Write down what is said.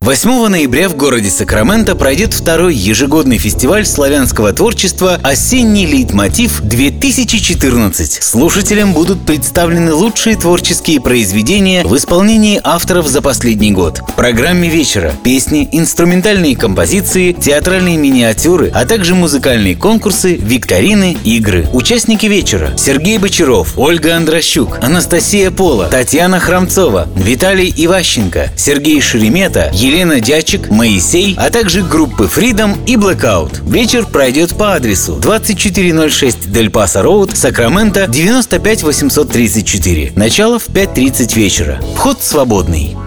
8 ноября в городе Сакраменто пройдет второй ежегодный фестиваль славянского творчества «Осенний лейтмотив-2014». Слушателям будут представлены лучшие творческие произведения в исполнении авторов за последний год. В программе вечера песни, инструментальные композиции, театральные миниатюры, а также музыкальные конкурсы, викторины, игры. Участники вечера: Сергей Бочаров, Ольга Андрощук, Анастасия Пола, Татьяна Храмцова, Виталий Иващенко, Сергей Шеремета, Елена Дячик, Моисей, а также группы Freedom и Blackout. Вечер пройдет по адресу 2406 Дель Пасо Роуд, Сакраменто, 95834. Начало в 5:30 вечера. Вход свободный.